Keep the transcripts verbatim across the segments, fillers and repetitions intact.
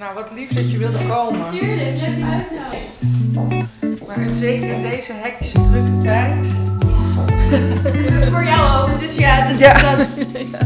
Nou, wat lief dat je wilde komen. Tuurlijk, leuk uitnodigen. Maar zeker in deze hectische drukke tijd. Ja. Voor jou ook, dus ja. Dat, Ja. dat...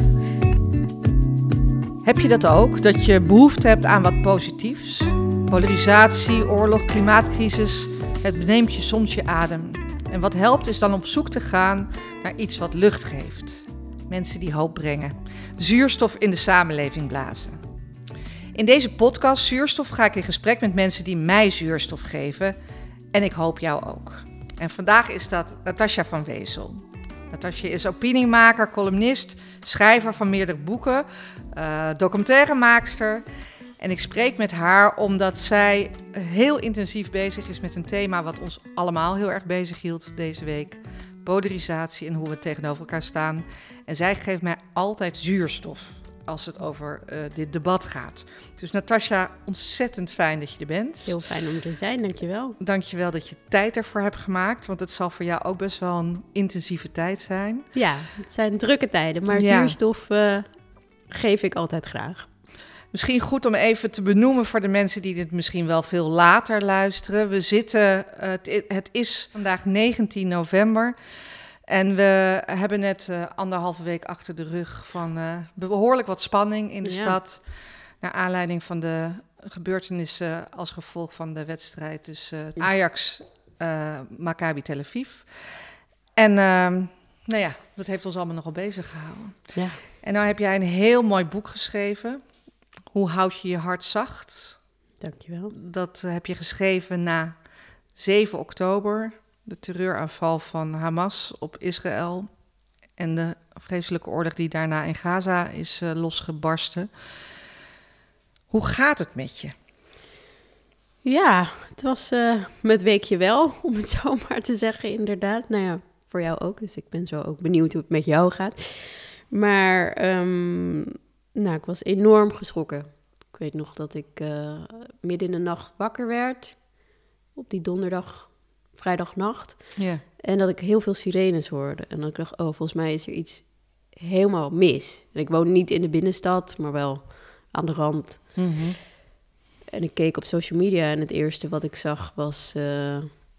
Heb je dat ook, dat je behoefte hebt aan wat positiefs? Polarisatie, oorlog, klimaatcrisis, het neemt je soms je adem. En wat helpt is dan op zoek te gaan naar iets wat lucht geeft. Mensen die hoop brengen. Zuurstof in de samenleving blazen. In deze podcast Zuurstof ga ik in gesprek met mensen die mij zuurstof geven. En ik hoop jou ook. En vandaag is dat Natasja van Wezel. Natasja is opiniemaker, columnist, schrijver van meerdere boeken, uh, documentairemaakster. En ik spreek met haar omdat zij heel intensief bezig is met een thema wat ons allemaal heel erg bezig hield deze week. Polarisatie en hoe we tegenover elkaar staan. En zij geeft mij altijd zuurstof als het over uh, dit debat gaat. Dus Natasja, ontzettend fijn dat je er bent. Heel fijn om er te zijn, dankjewel. Dankjewel dat je tijd ervoor hebt gemaakt, want het zal voor jou ook best wel een intensieve tijd zijn. Ja, het zijn drukke tijden, maar Ja. zuurstof uh, geef ik altijd graag. Misschien goed om even te benoemen voor de mensen die dit misschien wel veel later luisteren. We zitten, uh, het, het is vandaag negentien november en we hebben net uh, anderhalve week achter de rug van uh, behoorlijk wat spanning in de Ja. stad. Naar aanleiding van de gebeurtenissen als gevolg van de wedstrijd tussen uh, Ajax, uh, Maccabi Tel Aviv. En uh, nou ja, dat heeft ons allemaal nogal bezig gehouden. Ja. En nou heb jij een heel mooi boek geschreven. Hoe houd je je hart zacht? Dankjewel. Dat uh, heb je geschreven na zeven oktober, de terreuraanval van Hamas op Israël en de vreselijke oorlog die daarna in Gaza is uh, losgebarsten. Hoe gaat het met je? Ja, het was uh, met weekje wel, om het zo maar te zeggen, inderdaad. Nou ja, voor jou ook, dus ik ben zo ook benieuwd hoe het met jou gaat. Maar um, nou, ik was enorm geschrokken. Ik weet nog dat ik uh, midden in de nacht wakker werd, op die donderdag, vrijdagnacht. Ja. En dat ik heel veel sirenes hoorde. En dat ik dacht, oh, volgens mij is er iets helemaal mis. En ik woon niet in de binnenstad, maar wel aan de rand. Mm-hmm. En ik keek op social media en het eerste wat ik zag was, uh,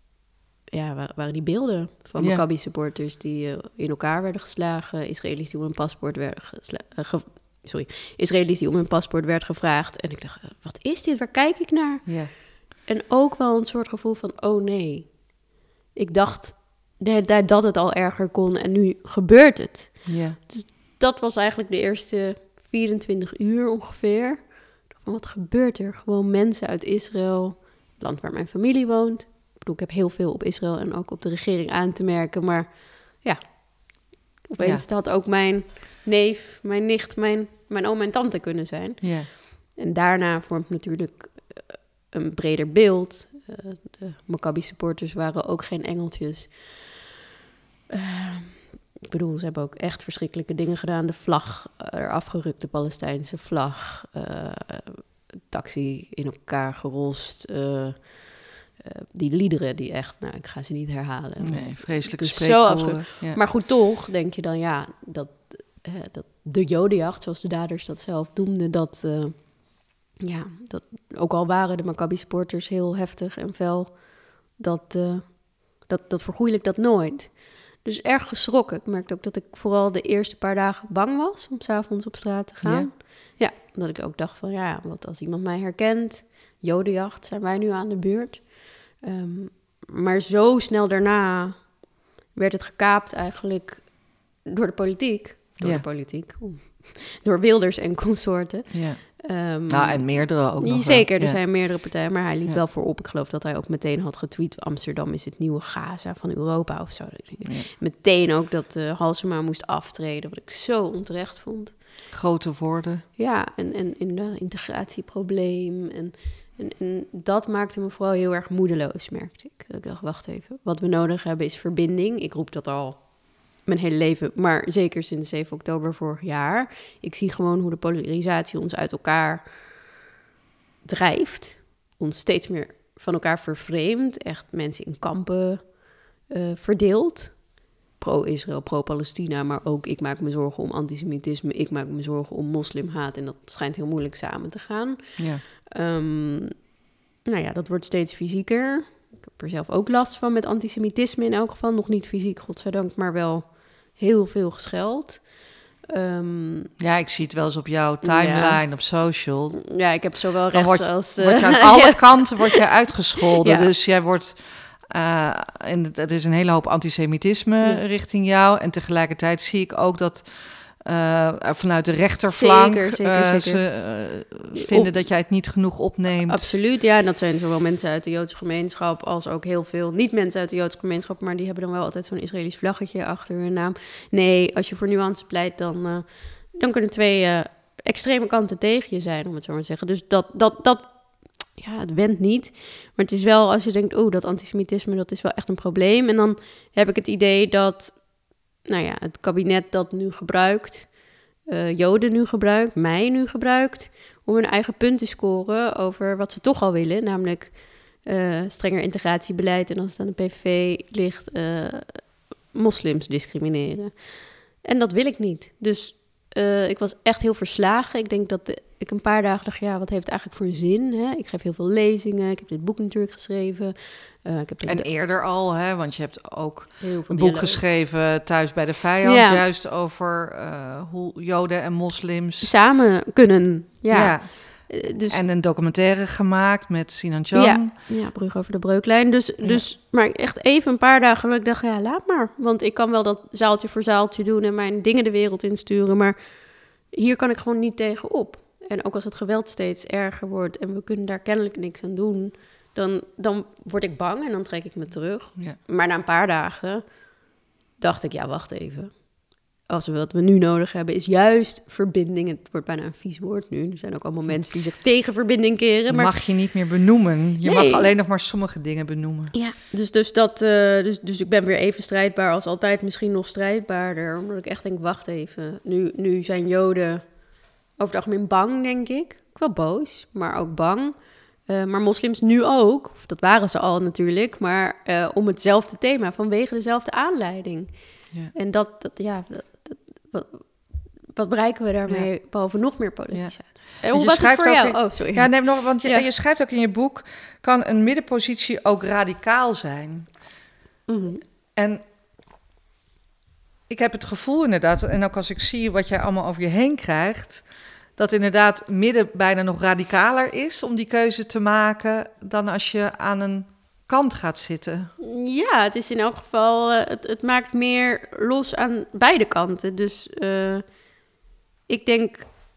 ja, waren die beelden van Ja. Maccabi-supporters die uh, in elkaar werden geslagen, Israëli's die om hun paspoort werden gesla- uh, ge- sorry, Israëli's die om hun paspoort werd gevraagd. En ik dacht, uh, wat is dit? Waar kijk ik naar? Ja. En ook wel een soort gevoel van, oh nee. Ik dacht de, dat het al erger kon en nu gebeurt het. Ja. Dus dat was eigenlijk de eerste vierentwintig uur ongeveer. Van wat gebeurt er? Gewoon mensen uit Israël, het land waar mijn familie woont. Ik bedoel, ik heb heel veel op Israël en ook op de regering aan te merken. Maar ja, opeens Ja. had ook mijn neef, mijn nicht, mijn, mijn oom en tante kunnen zijn. Ja. En daarna vormt natuurlijk uh, een breder beeld. Uh, de Maccabi-supporters waren ook geen engeltjes. Uh, ik bedoel, ze hebben ook echt verschrikkelijke dingen gedaan. De vlag eraf gerukt, de Palestijnse vlag. Uh, taxi in elkaar gerost. Uh, uh, die liederen die echt, nou, ik ga ze niet herhalen. Nee, vreselijke Het is zo spreekwoorden. afschuwelijk. Ja. Maar goed, toch denk je dan, ja, dat, uh, dat de jodenjacht, zoals de daders dat zelf noemden, dat, uh, ja, dat ook al waren de Maccabi-supporters heel heftig en fel, dat, uh, dat, dat vergoeilijk ik dat nooit. Dus erg geschrokken. Ik merkte ook dat ik vooral de eerste paar dagen bang was om 's avonds op straat te gaan. Ja. ja, dat ik ook dacht van, ja, wat als iemand mij herkent, jodenjacht, zijn wij nu aan de beurt. Um, maar zo snel daarna werd het gekaapt eigenlijk door de politiek. Door Ja. de politiek. Oeh. Door Wilders en consorten. Ja. Um, Nou, en meerdere ook nog Zeker, wel. er Ja. zijn meerdere partijen, maar hij liep Ja. wel voorop. Ik geloof dat hij ook meteen had getweet, Amsterdam is het nieuwe Gaza van Europa of zo. Ja. Meteen ook dat uh, Halsema moest aftreden, wat ik zo onterecht vond. Grote woorden. Ja, en, en inderdaad, integratieprobleem. En, en, en dat maakte me vooral heel erg moedeloos, merkte ik. Dat ik dacht, wacht even, wat we nodig hebben is verbinding. Ik roep dat al mijn hele leven, maar zeker sinds zeven oktober vorig jaar. Ik zie gewoon hoe de polarisatie ons uit elkaar drijft. Ons steeds meer van elkaar vervreemdt. Echt mensen in kampen uh, verdeelt. pro-Israël, pro-Palestina, maar ook ik maak me zorgen om antisemitisme, ik maak me zorgen om moslimhaat en dat schijnt heel moeilijk samen te gaan. Ja. Um, nou ja, dat wordt steeds fysieker. Ik heb er zelf ook last van met antisemitisme in elk geval. Nog niet fysiek, godzijdank, maar wel heel veel gescheld. Um, ja, ik zie het wel eens op jouw timeline, ja. op social. Ja, ik heb zowel rechts word, als... Uh, word je aan alle kanten word je uitgescholden. Ja. Dus jij wordt... Uh, en er is een hele hoop antisemitisme ja. richting jou. En tegelijkertijd zie ik ook dat... Uh, vanuit de rechterflank zeker, zeker, uh, zeker. ze uh, vinden op, dat jij het niet genoeg opneemt. Absoluut, ja. En dat zijn zowel mensen uit de Joodse gemeenschap als ook heel veel niet-mensen uit de Joodse gemeenschap, maar die hebben dan wel altijd zo'n Israëlisch vlaggetje achter hun naam. Nee, als je voor nuance pleit, dan, uh, dan kunnen twee uh, extreme kanten tegen je zijn, om het zo maar te zeggen. Dus dat, dat, dat, ja, het went niet. Maar het is wel, als je denkt, oh, dat antisemitisme, dat is wel echt een probleem. En dan heb ik het idee dat... Nou ja, het kabinet dat nu gebruikt, uh, Joden nu gebruikt, mij nu gebruikt, om hun eigen punt te scoren over wat ze toch al willen, namelijk uh, strenger integratiebeleid en als het aan de P V V ligt, uh, moslims discrimineren. En dat wil ik niet. Dus uh, ik was echt heel verslagen. Ik denk dat de, ik een paar dagen dacht, ja, wat heeft het eigenlijk voor een zin? Hè? Ik geef heel veel lezingen, ik heb dit boek natuurlijk geschreven. Uh, ik heb en eerder al, hè, want je hebt ook een boek dialoog. geschreven, Thuis bij de Vijand, ja. juist over uh, hoe Joden en moslims samen kunnen. Ja. ja. Uh, dus... En een documentaire gemaakt met Sinan Can. Ja, ja, Brug over de Breuklijn. Dus, ja. dus, maar echt even een paar dagen dat ik dacht, ja, laat maar. Want ik kan wel dat zaaltje voor zaaltje doen en mijn dingen de wereld insturen, maar hier kan ik gewoon niet tegenop. En ook als het geweld steeds erger wordt en we kunnen daar kennelijk niks aan doen, dan, dan word ik bang en dan trek ik me terug. Ja. Maar na een paar dagen dacht ik, ja, wacht even. Als we wat we nu nodig hebben is juist verbinding. Het wordt bijna een vies woord nu. Er zijn ook allemaal mensen die zich tegen verbinding keren. Maar... mag je niet meer benoemen. Je nee. mag alleen nog maar sommige dingen benoemen. Ja, dus, dus, dat, uh, dus, dus ik ben weer even strijdbaar als altijd. Misschien nog strijdbaarder. Omdat ik echt denk, wacht even. Nu, nu zijn Joden over het algemeen bang, denk ik. Ik wel boos, maar ook bang. Uh, maar moslims nu ook. Of dat waren ze al natuurlijk. Maar uh, om hetzelfde thema, vanwege dezelfde aanleiding. Ja. En dat, dat ja... Dat, Wat, wat bereiken we daarmee ja. boven nog meer polarisatie? Ja. En hoe was het voor jou? In, oh, sorry. Ja, neem nog, want je, ja. je schrijft ook in je boek, kan een middenpositie ook radicaal zijn. Mm-hmm. En ik heb het gevoel inderdaad, en ook als ik zie wat jij allemaal over je heen krijgt, dat inderdaad midden bijna nog radicaler is om die keuze te maken dan als je aan een kant gaat zitten. Ja, het is in elk geval... Uh, het, het maakt meer los aan beide kanten. Dus uh, ik denk...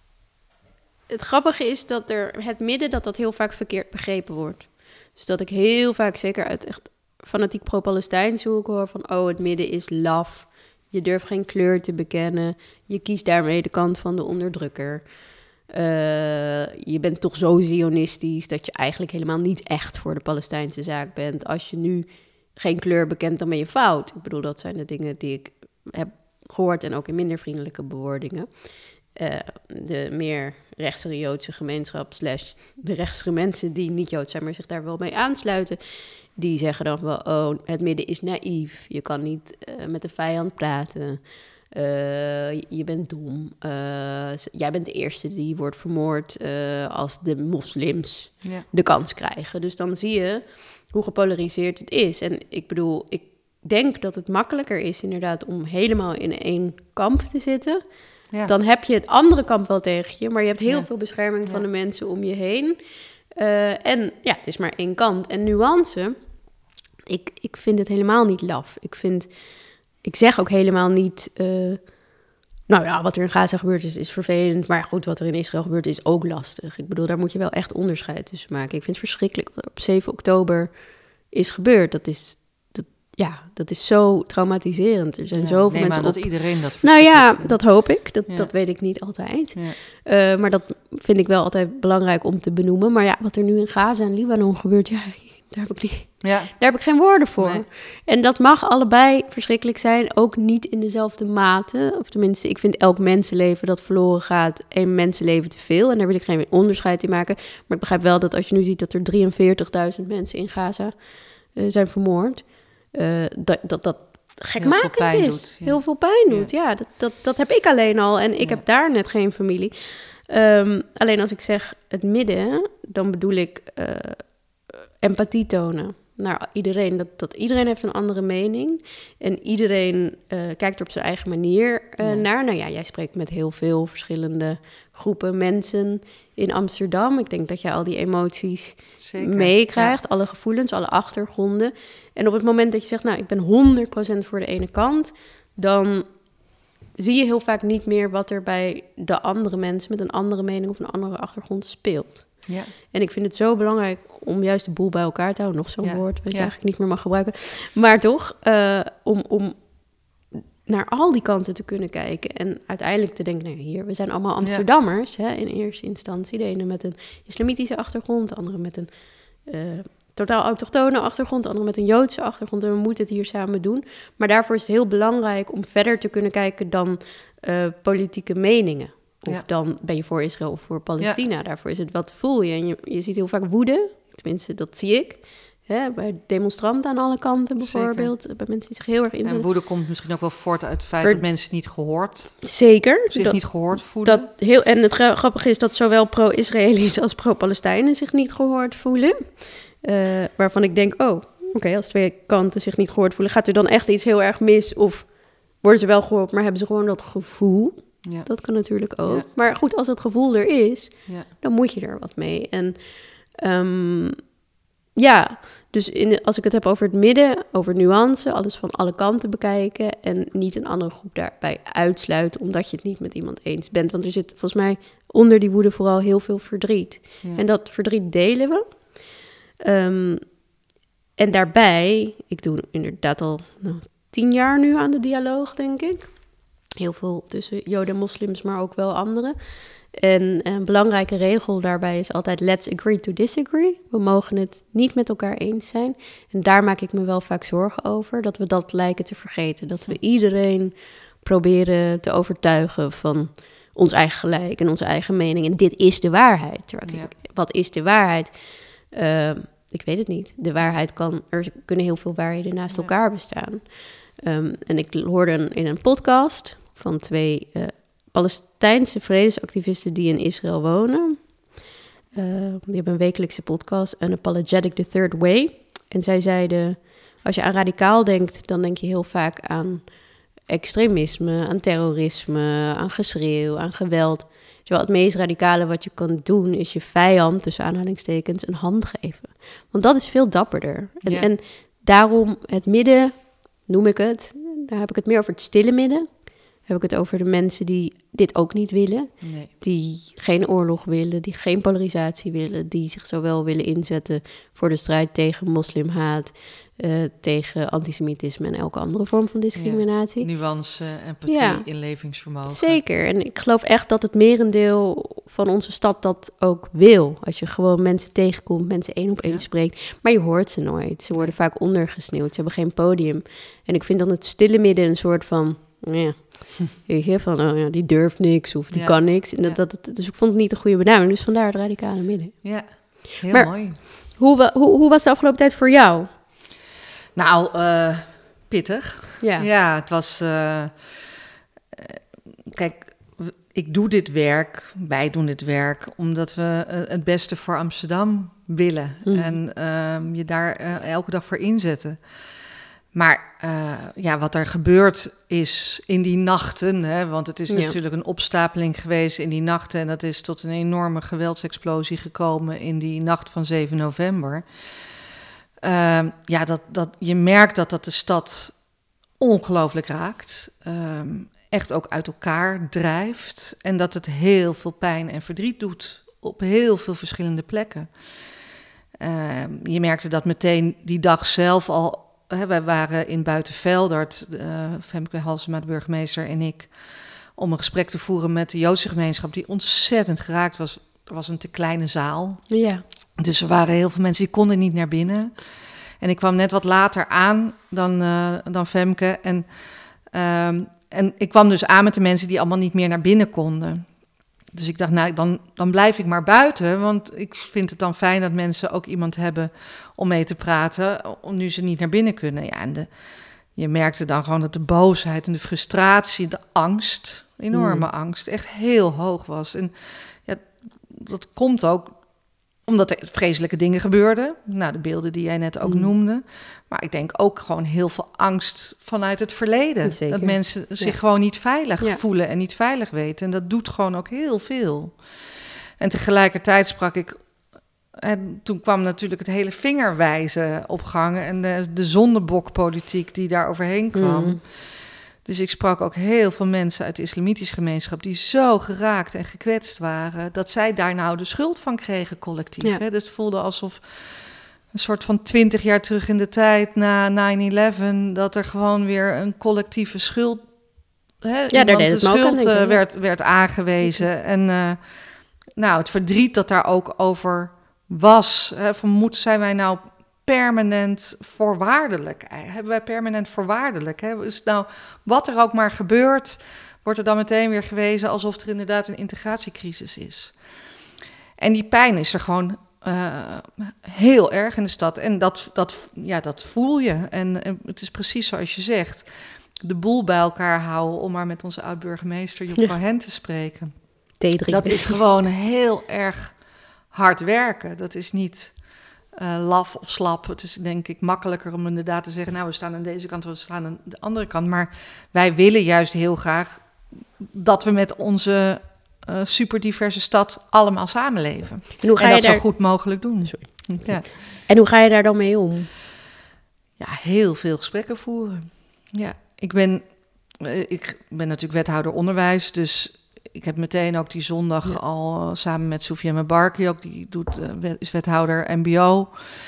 Het grappige is dat er het midden... dat dat heel vaak verkeerd begrepen wordt. Dus dat ik heel vaak, zeker uit echt fanatiek pro-Palestijn hoor, hoor van... oh, het midden is laf. Je durft geen kleur te bekennen. Je kiest daarmee de kant van de onderdrukker. Uh, je bent toch zo zionistisch dat je eigenlijk helemaal niet echt voor de Palestijnse zaak bent. Als je nu geen kleur bekent, dan ben je fout. Ik bedoel, dat zijn de dingen die ik heb gehoord en ook in minder vriendelijke bewoordingen. Uh, de meer rechtse Joodse gemeenschap slash de rechtse mensen die niet Joods zijn, maar zich daar wel mee aansluiten, die zeggen dan wel, oh, het midden is naïef. Je kan niet uh, met de vijand praten. Uh, je bent dom. Uh, jij bent de eerste die wordt vermoord uh, als de moslims ja. de kans krijgen. Dus dan zie je hoe gepolariseerd het is. En ik bedoel, ik denk dat het makkelijker is inderdaad om helemaal in één kamp te zitten. Ja. Dan heb je het andere kamp wel tegen je, maar je hebt heel ja. veel bescherming ja. van de mensen om je heen. Uh, en ja, het is maar één kant. En nuance, ik, ik vind het helemaal niet laf. Ik vind... Ik zeg ook helemaal niet, uh, nou ja, wat er in Gaza gebeurd is, is vervelend. Maar goed, wat er in Israël gebeurt is ook lastig. Ik bedoel, daar moet je wel echt onderscheid tussen maken. Ik vind het verschrikkelijk wat er op zeven oktober is gebeurd. Dat is, dat, ja, dat is zo traumatiserend. Er zijn ja, zoveel mensen op... dat iedereen dat Nou ja, dat hoop ik. Dat, ja. dat weet ik niet altijd. Ja. Uh, maar dat vind ik wel altijd belangrijk om te benoemen. Maar ja, wat er nu in Gaza en Libanon gebeurt, ja... Daar heb ik, niet, ja. daar heb ik geen woorden voor. Nee. En dat mag allebei verschrikkelijk zijn. Ook niet in dezelfde mate. Of tenminste, ik vind elk mensenleven dat verloren gaat... één mensenleven te veel. En daar wil ik geen onderscheid in maken. Maar ik begrijp wel dat als je nu ziet... dat er drieënveertigduizend mensen in Gaza uh, zijn vermoord... Uh, dat, dat, dat gekmakend is. Doet, ja. Heel veel pijn doet, ja. ja dat, dat, dat heb ik alleen al en ik ja. heb daar net geen familie. Um, alleen als ik zeg het midden, dan bedoel ik uh, empathie tonen naar iedereen. Dat, dat iedereen heeft een andere mening en iedereen uh, kijkt er op zijn eigen manier uh, ja. naar. Nou ja, jij spreekt met heel veel verschillende groepen mensen in Amsterdam. Ik denk dat je al die emoties Zeker. meekrijgt, ja. alle gevoelens, alle achtergronden. En op het moment dat je zegt, nou, ik ben honderd procent voor de ene kant, dan zie je heel vaak niet meer wat er bij de andere mensen met een andere mening of een andere achtergrond speelt. Ja. En ik vind het zo belangrijk om juist de boel bij elkaar te houden. Nog zo'n ja. woord wat je ja. eigenlijk niet meer mag gebruiken. Maar toch, uh, om, om naar al die kanten te kunnen kijken en uiteindelijk te denken, nou hier, we zijn allemaal Amsterdammers, ja. hè, in eerste instantie. De ene met een islamitische achtergrond, de andere met een uh, totaal autochtone achtergrond, de andere met een Joodse achtergrond. En we moeten het hier samen doen. Maar daarvoor is het heel belangrijk om verder te kunnen kijken dan uh, politieke meningen. Of ja. dan ben je voor Israël of voor Palestina. Ja. Daarvoor is het wat voel je. En je, je ziet heel vaak woede, tenminste dat zie ik. Hè, bij demonstranten aan alle kanten bijvoorbeeld. Zeker. Bij mensen die zich heel erg inzetten. En woede komt misschien ook wel voort uit het feit Ver... dat mensen niet gehoord... Zeker. Zich dat, niet gehoord voelen. Dat heel, en het grappige is dat zowel pro-Israëli's als pro-Palestijnen zich niet gehoord voelen. Uh, waarvan ik denk, oh, oké, okay, als twee kanten zich niet gehoord voelen, gaat er dan echt iets heel erg mis? Of worden ze wel gehoord, maar hebben ze gewoon dat gevoel? Ja. Dat kan natuurlijk ook. Ja. Maar goed, als het gevoel er is, ja. dan moet je er wat mee. En um, ja, dus in de, als ik het heb over het midden, over nuance, alles van alle kanten bekijken en niet een andere groep daarbij uitsluiten, omdat je het niet met iemand eens bent. Want er zit volgens mij onder die woede vooral heel veel verdriet. Ja. En dat verdriet delen we. Um, en daarbij, ik doe inderdaad al nou, tien jaar nu aan de dialoog, denk ik. Heel veel tussen Joden en moslims, maar ook wel anderen. En een belangrijke regel daarbij is altijd let's agree to disagree. We mogen het niet met elkaar eens zijn. En daar maak ik me wel vaak zorgen over, dat we dat lijken te vergeten. Dat we iedereen proberen te overtuigen van ons eigen gelijk en onze eigen mening. En dit is de waarheid. Terwijl ja. ik, wat is de waarheid? Uh, ik weet het niet. De waarheid kan, er kunnen heel veel waarheden naast ja. elkaar bestaan. Um, en ik hoorde een, in een podcast van twee uh, Palestijnse vredesactivisten die in Israël wonen. Uh, die hebben een wekelijkse podcast, Unapologetic the Third Way. En zij zeiden, als je aan radicaal denkt, dan denk je heel vaak aan extremisme, aan terrorisme, aan geschreeuw, aan geweld. Terwijl het meest radicale wat je kan doen, is je vijand, tussen aanhalingstekens, een hand geven. Want dat is veel dapperder. En, ja. en daarom het midden, noem ik het, daar heb ik het meer over het stille midden. Heb ik het over de mensen die dit ook niet willen. Nee. Die geen oorlog willen, die geen polarisatie willen. Die zich zowel willen inzetten voor de strijd tegen moslimhaat, uh, tegen antisemitisme en elke andere vorm van discriminatie. Ja, nuance, empathie, ja. inlevingsvermogen. Zeker. En ik geloof echt dat het merendeel van onze stad dat ook wil. Als je gewoon mensen tegenkomt, mensen één op één ja. spreekt. Maar je hoort ze nooit. Ze worden vaak ondergesneeuwd. Ze hebben geen podium. En ik vind dan het stille midden een soort van, ja, weet je, van oh ja, die durft niks of die ja. kan niks. En dat, ja. dat, dus ik vond het niet een goede benaming. Dus vandaar het radicale midden. Ja, heel maar, mooi. Hoe, hoe, hoe was de afgelopen tijd voor jou? Nou, uh, pittig. Ja. ja, het was... Uh, kijk, ik doe dit werk, wij doen dit werk, omdat we uh, het beste voor Amsterdam willen. Mm. En uh, je daar uh, elke dag voor inzetten. Maar uh, ja, wat er gebeurd is in die nachten, hè, want het is ja. natuurlijk een opstapeling geweest in die nachten, en dat is tot een enorme geweldsexplosie gekomen in die nacht van zeven november. Uh, ja, dat, dat, je merkt dat dat de stad ongelooflijk raakt. Uh, echt ook uit elkaar drijft. En dat het heel veel pijn en verdriet doet op heel veel verschillende plekken. Uh, je merkte dat meteen die dag zelf al. Hè, wij waren in Buitenveldert, uh, Femke Halsema, de burgemeester, en ik, om een gesprek te voeren met de Joodse gemeenschap, die ontzettend geraakt was. Er was een te kleine zaal. Ja. Dus er waren heel veel mensen die konden niet naar binnen. En ik kwam net wat later aan dan, uh, dan Femke. En, uh, en ik kwam dus aan met de mensen die allemaal niet meer naar binnen konden. Dus ik dacht, nou, dan, dan blijf ik maar buiten. Want ik vind het dan fijn dat mensen ook iemand hebben om mee te praten, om nu ze niet naar binnen kunnen. Ja, en de, je merkte dan gewoon dat de boosheid en de frustratie, de angst, enorme mm. angst, echt heel hoog was. En ja, dat komt ook omdat er vreselijke dingen gebeurden. Nou, de beelden die jij net ook mm. noemde. Maar ik denk ook gewoon heel veel angst vanuit het verleden. Zeker. Dat mensen zich ja. gewoon niet veilig ja. voelen en niet veilig weten. En dat doet gewoon ook heel veel. En tegelijkertijd sprak ik... En toen kwam natuurlijk het hele vingerwijzen op gang... en de, de zondebokpolitiek die daar overheen kwam. Mm. Dus ik sprak ook heel veel mensen uit de islamitische gemeenschap... die zo geraakt en gekwetst waren... dat zij daar nou de schuld van kregen collectief. Ja. Hè? Dus het voelde alsof een soort van twintig jaar terug in de tijd... na nine eleven, dat er gewoon weer een collectieve schuld... Hè, ja, daar deed het de schuld denken, uh, werd, werd aangewezen. En uh, nou, het verdriet dat daar ook over was... Hè, van moeten zijn wij nou... permanent voorwaardelijk. Hebben wij permanent voorwaardelijk? Hè? Dus nou, wat er ook maar gebeurt, wordt er dan meteen weer gewezen alsof er inderdaad een integratiecrisis is. En die pijn is er gewoon uh, heel erg in de stad. En dat, dat, ja, dat voel je. En, en het is precies zoals je zegt. De boel bij elkaar houden, om maar met onze oud-burgemeester Job Cohen ja. te spreken. Dat is gewoon heel erg hard werken. Dat is niet... Uh, laf of slap. Het is denk ik makkelijker om inderdaad te zeggen... nou, we staan aan deze kant, we staan aan de andere kant. Maar wij willen juist heel graag... dat we met onze uh, superdiverse stad allemaal samenleven. En, hoe ga en dat je daar... zo goed mogelijk doen. Sorry. Ja. En hoe ga je daar dan mee om? Ja, heel veel gesprekken voeren. Ja, ik ben, uh, ik ben natuurlijk wethouder onderwijs... dus ik heb meteen ook die zondag ja. al uh, samen met Soufiane Mebarki, ook die doet, uh, is wethouder M B O,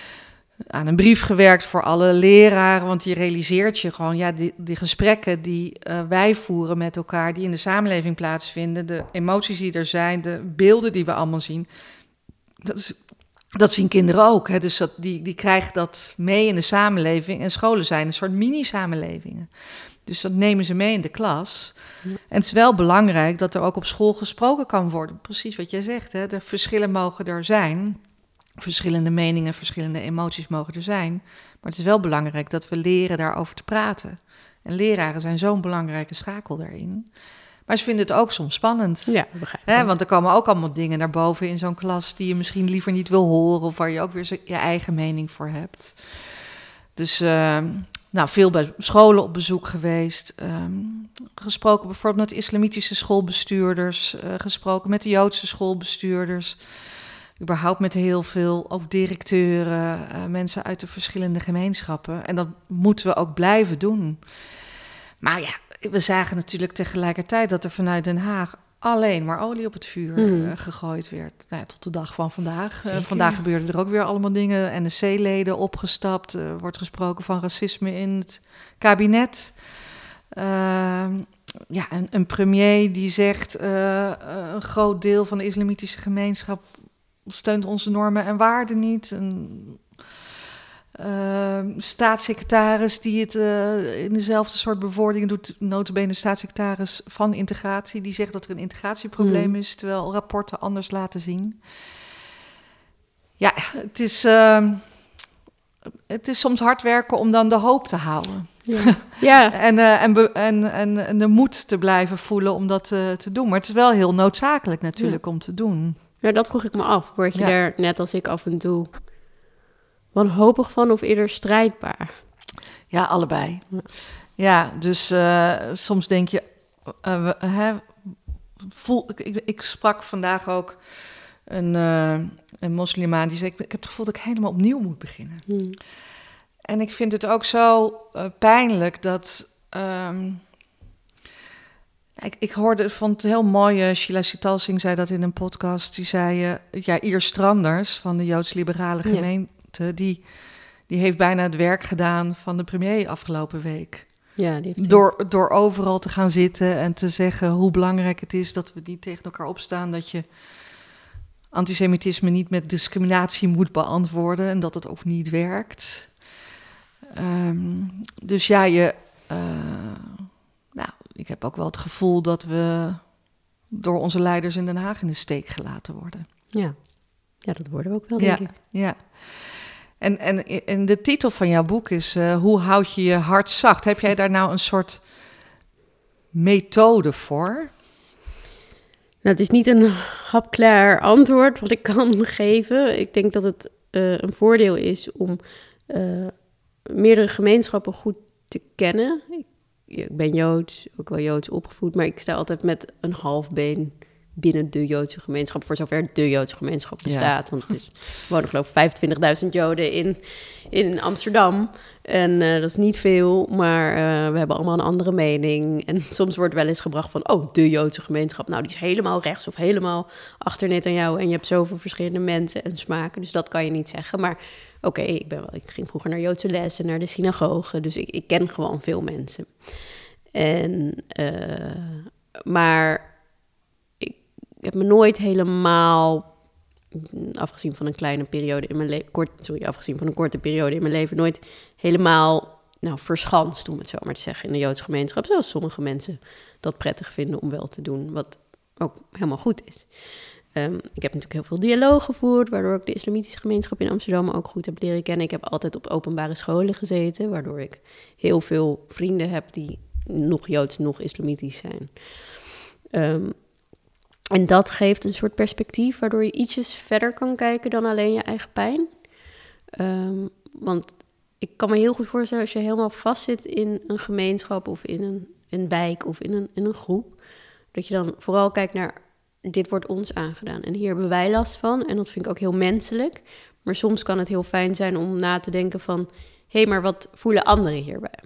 aan een brief gewerkt voor alle leraren. Want je realiseert je gewoon, ja, die, die gesprekken die uh, wij voeren met elkaar, die in de samenleving plaatsvinden, de emoties die er zijn, de beelden die we allemaal zien, dat, is, dat zien kinderen ook. Hè? Dus dat, die, die krijgen dat mee in de samenleving. En scholen zijn een soort mini-samenlevingen. Dus dat nemen ze mee in de klas. Ja. En het is wel belangrijk dat er ook op school gesproken kan worden. Precies wat jij zegt, hè? De verschillen mogen er zijn. Verschillende meningen, verschillende emoties mogen er zijn. Maar het is wel belangrijk dat we leren daarover te praten. En leraren zijn zo'n belangrijke schakel daarin. Maar ze vinden het ook soms spannend. Ja, begrijp ik. Hè? Want er komen ook allemaal dingen naar boven in zo'n klas... die je misschien liever niet wil horen... of waar je ook weer je eigen mening voor hebt. Dus... Uh, Nou, veel bij scholen op bezoek geweest. Um, gesproken bijvoorbeeld met islamitische schoolbestuurders. Uh, gesproken met de Joodse schoolbestuurders. Überhaupt met heel veel, ook directeuren. Uh, mensen uit de verschillende gemeenschappen. En dat moeten we ook blijven doen. Maar ja, we zagen natuurlijk tegelijkertijd dat er vanuit Den Haag... alleen maar olie op het vuur mm. uh, gegooid werd. Nou ja, tot de dag van vandaag. Uh, vandaag gebeurden er ook weer allemaal dingen. N S C-leden opgestapt. Er uh, wordt gesproken van racisme in het kabinet. Uh, ja, een, een premier die zegt... Uh, een groot deel van de islamitische gemeenschap... steunt onze normen en waarden niet. Een uh, staatssecretaris die het uh, in dezelfde soort bewoordingen doet... nota bene staatssecretaris van integratie... die zegt dat er een integratieprobleem mm. is... terwijl rapporten anders laten zien. Ja, het is, uh, het is soms hard werken om dan de hoop te houden. Ja. ja. en, uh, en, be, en, en, en de moed te blijven voelen om dat uh, te doen. Maar het is wel heel noodzakelijk natuurlijk ja. om te doen. Ja, dat vroeg ik me af. Word je ja. daar, net als ik af en toe... wanhopig van of eerder strijdbaar? Ja, allebei. Ja, ja dus uh, soms denk je... Uh, hè, voel, ik, ik sprak vandaag ook een, uh, een moslimaan die zei... Ik, ik heb het gevoel dat ik helemaal opnieuw moet beginnen. Hmm. En ik vind het ook zo uh, pijnlijk dat... Um, ik, ik hoorde, vond het heel mooi, uh, Sheila Sital Singh zei dat in een podcast. Die zei, uh, ja, Ier Stranders van de Joods-Liberale gemeente... Ja. Die, die heeft bijna het werk gedaan van de premier afgelopen week. Ja, die heeft door, door overal te gaan zitten en te zeggen hoe belangrijk het is dat we niet tegen elkaar opstaan. Dat je antisemitisme niet met discriminatie moet beantwoorden en dat het ook niet werkt. Um, dus ja, je, uh, nou, ik heb ook wel het gevoel dat we door onze leiders in Den Haag in de steek gelaten worden. Ja, ja dat worden we ook wel, denk ja, ik. Ja. En, en, en de titel van jouw boek is uh, Hoe houd je je hart zacht? Heb jij daar nou een soort methode voor? Nou, het is niet een hapklaar antwoord wat ik kan geven. Ik denk dat het uh, een voordeel is om uh, meerdere gemeenschappen goed te kennen. Ik, ja, ik ben Joods, ook wel Joods opgevoed, maar ik sta altijd met een half been binnen de Joodse gemeenschap, voor zover de Joodse gemeenschap bestaat. Ja. Want het is, er wonen geloof ik vijfentwintigduizend Joden in, in Amsterdam. En uh, dat is niet veel, maar uh, we hebben allemaal een andere mening. En soms wordt wel eens gebracht van, oh, de Joodse gemeenschap, nou, die is helemaal rechts of helemaal achter Netanyahu. En je hebt zoveel verschillende mensen en smaken, dus dat kan je niet zeggen. Maar oké, okay, ik, ik ging vroeger naar Joodse les en naar de synagoge, dus ik, ik ken gewoon veel mensen. En, uh, maar ik heb me nooit helemaal, afgezien van een kleine periode in mijn leven, kort, sorry, afgezien van een korte periode in mijn leven, nooit helemaal, nou, verschanst, om het zo maar te zeggen, in de Joodse gemeenschap, zoals sommige mensen dat prettig vinden om wel te doen, wat ook helemaal goed is. Um, ik heb natuurlijk heel veel dialoog gevoerd, waardoor ik de islamitische gemeenschap in Amsterdam ook goed heb leren kennen. Ik heb altijd op openbare scholen gezeten, waardoor ik heel veel vrienden heb die nog Joods, nog islamitisch zijn. Um, En dat geeft een soort perspectief waardoor je ietsjes verder kan kijken dan alleen je eigen pijn. Um, want ik kan me heel goed voorstellen als je helemaal vastzit in een gemeenschap of in een, een wijk of in een, in een groep, dat je dan vooral kijkt naar, dit wordt ons aangedaan en hier hebben wij last van. En dat vind ik ook heel menselijk. Maar soms kan het heel fijn zijn om na te denken van, hé, hey, maar wat voelen anderen hierbij?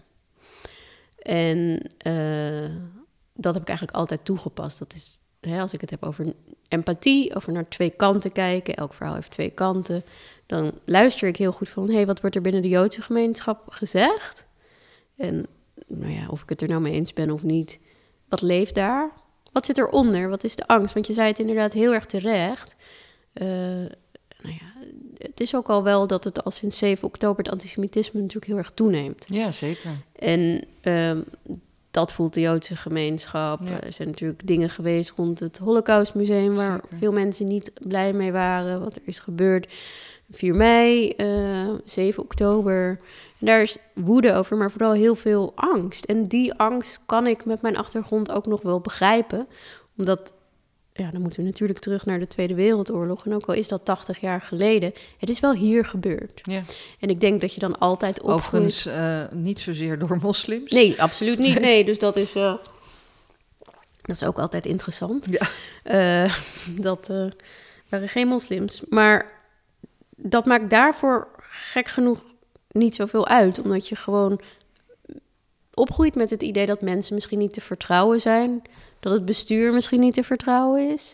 En uh, dat heb ik eigenlijk altijd toegepast. Dat is, hè, als ik het heb over empathie, over naar twee kanten kijken, elk verhaal heeft twee kanten, dan luister ik heel goed van, hé, hey, wat wordt er binnen de Joodse gemeenschap gezegd? En nou ja, of ik het er nou mee eens ben of niet, wat leeft daar? Wat zit eronder? Wat is de angst? Want je zei het inderdaad heel erg terecht. Uh, nou ja, het is ook al wel dat het al sinds zeven oktober het antisemitisme natuurlijk heel erg toeneemt. Ja, zeker. En um, dat voelt de Joodse gemeenschap. Ja. Er zijn natuurlijk dingen geweest rond het Holocaustmuseum waar zeker. Veel mensen niet blij mee waren. Wat er is gebeurd. vier mei, uh, zeven oktober. En daar is woede over, maar vooral heel veel angst. En die angst kan ik met mijn achtergrond ook nog wel begrijpen. Omdat, ja, dan moeten we natuurlijk terug naar de Tweede Wereldoorlog. En ook al is dat tachtig jaar geleden, het is wel hier gebeurd. Ja. En ik denk dat je dan altijd opgroeit. Overigens uh, niet zozeer door moslims. Nee, absoluut niet. Nee, dus dat is, uh, dat is ook altijd interessant. Ja. Uh, dat uh, waren geen moslims. Maar dat maakt daarvoor gek genoeg niet zoveel uit, omdat je gewoon opgroeit met het idee dat mensen misschien niet te vertrouwen zijn, dat het bestuur misschien niet te vertrouwen is,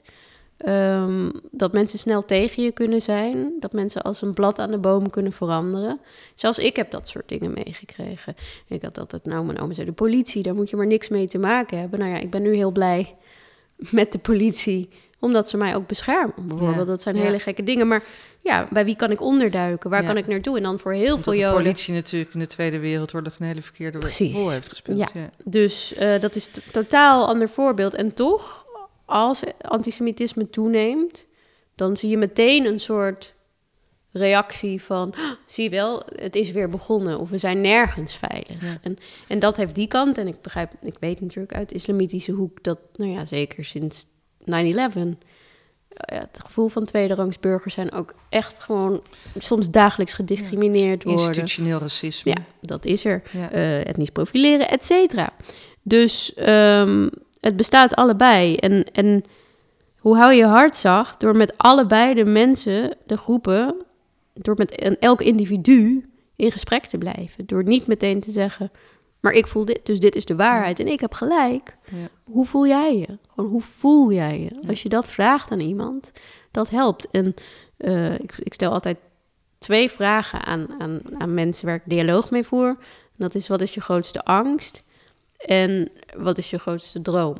um, dat mensen snel tegen je kunnen zijn, dat mensen als een blad aan de boom kunnen veranderen. Zelfs ik heb dat soort dingen meegekregen. Ik had altijd, nou, mijn oma zei, de politie, daar moet je maar niks mee te maken hebben. Nou ja, ik ben nu heel blij met de politie, omdat ze mij ook beschermen, bijvoorbeeld. Ja, dat zijn ja. hele gekke dingen, maar ja, bij wie kan ik onderduiken? Waar ja. kan ik naartoe? En dan voor heel Omdat veel Joden. de politie natuurlijk in de Tweede Wereldoorlog een hele verkeerde rol heeft gespeeld. Ja. Ja. Dus uh, dat is een totaal ander voorbeeld. En toch, als antisemitisme toeneemt, dan zie je meteen een soort reactie van, oh, zie je wel, het is weer begonnen. Of we zijn nergens veilig. Ja. En, en dat heeft die kant. En ik begrijp, ik weet natuurlijk uit de islamitische hoek dat, nou ja, zeker sinds nine eleven... Ja, het gevoel van tweederangs burgers zijn ook echt gewoon soms dagelijks gediscrimineerd ja. worden. Institutioneel racisme. Ja, dat is er. Ja. Uh, etnisch profileren, et cetera. Dus um, het bestaat allebei. En, en hoe hou je hart zacht? Door met allebei de mensen, de groepen, door met een, elk individu in gesprek te blijven. Door niet meteen te zeggen, maar ik voel dit, dus dit is de waarheid en ik heb gelijk. Ja. Hoe voel jij je? Gewoon, hoe voel jij je? Ja. Als je dat vraagt aan iemand, dat helpt. En uh, ik, ik stel altijd twee vragen aan, aan, aan mensen waar ik dialoog mee voer. En dat is, wat is je grootste angst? En wat is je grootste droom?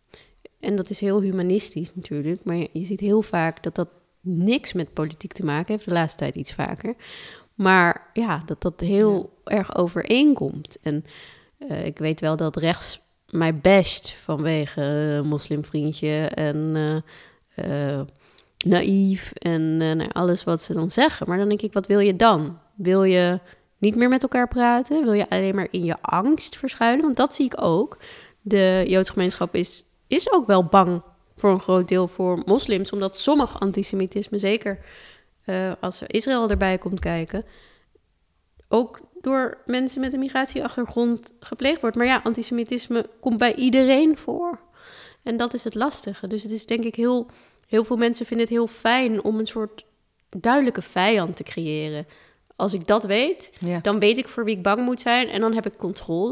En dat is heel humanistisch natuurlijk, maar je, je ziet heel vaak dat dat niks met politiek te maken heeft. De laatste tijd iets vaker. Maar ja, dat dat heel ja. erg overeenkomt. En uh, ik weet wel dat rechts mij basht vanwege uh, moslimvriendje en uh, uh, naïef en uh, nou, alles wat ze dan zeggen. Maar dan denk ik, wat wil je dan? Wil je niet meer met elkaar praten? Wil je alleen maar in je angst verschuilen? Want dat zie ik ook. De Joodse gemeenschap is, is ook wel bang voor een groot deel voor moslims, omdat sommig antisemitisme, zeker uh, als Israël erbij komt kijken, ook door mensen met een migratieachtergrond gepleegd wordt. Maar ja, antisemitisme komt bij iedereen voor. En dat is het lastige. Dus het is denk ik heel... Heel veel mensen vinden het heel fijn om een soort duidelijke vijand te creëren. Als ik dat weet, ja. dan weet ik voor wie ik bang moet zijn en dan heb ik controle.